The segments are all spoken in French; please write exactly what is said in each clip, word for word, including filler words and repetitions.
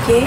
fatiguée.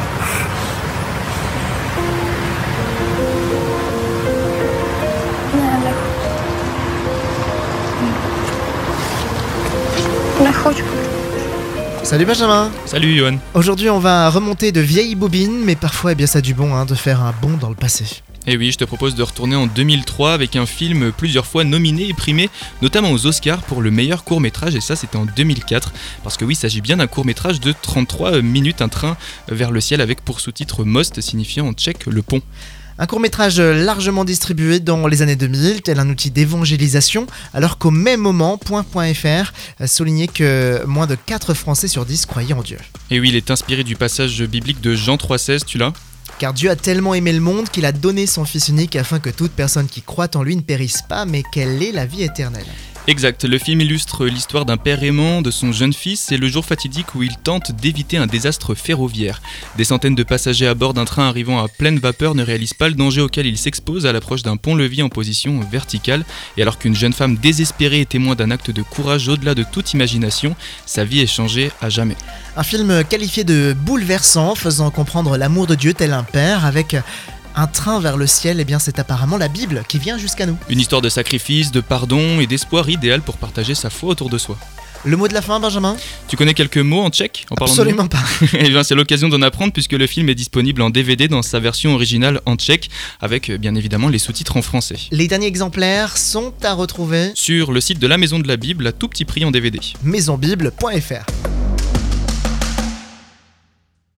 Не хочу. Salut Benjamin. Salut Johan. Aujourd'hui on va remonter de vieilles bobines, mais parfois eh bien, ça a du bon hein, de faire un bond dans le passé. Et oui, je te propose de retourner en deux mille trois avec un film plusieurs fois nominé et primé, notamment aux Oscars pour le meilleur court-métrage, et ça c'était en deux mille quatre, parce que oui, il s'agit bien d'un court-métrage de trente-trois minutes, un train vers le ciel avec pour sous-titre Most, signifiant en tchèque le pont. Un court-métrage largement distribué dans les années deux mille, tel un outil d'évangélisation, alors qu'au même moment, Point.fr soulignait que moins de quatre Français sur dix croyaient en Dieu. Et oui, il est inspiré du passage biblique de Jean trois seize, tu l'as ? Car Dieu a tellement aimé le monde qu'il a donné son Fils unique afin que toute personne qui croit en lui ne périsse pas, mais qu'elle ait la vie éternelle. Exact, le film illustre l'histoire d'un père aimant, de son jeune fils et le jour fatidique où il tente d'éviter un désastre ferroviaire. Des centaines de passagers à bord d'un train arrivant à pleine vapeur ne réalisent pas le danger auquel ils s'exposent à l'approche d'un pont-levis en position verticale, et alors qu'une jeune femme désespérée est témoin d'un acte de courage au-delà de toute imagination, sa vie est changée à jamais. Un film qualifié de bouleversant, faisant comprendre l'amour de Dieu tel un père, avec un train vers le ciel, eh bien c'est apparemment la Bible qui vient jusqu'à nous. Une histoire de sacrifice, de pardon et d'espoir idéal pour partager sa foi autour de soi. Le mot de la fin, Benjamin ? Tu connais quelques mots en tchèque en parlant Absolument de pas. Eh bien, c'est l'occasion d'en apprendre puisque le film est disponible en D V D dans sa version originale en tchèque, avec bien évidemment les sous-titres en français. Les derniers exemplaires sont à retrouver sur le site de la Maison de la Bible à tout petit prix en D V D. maison bible point f r.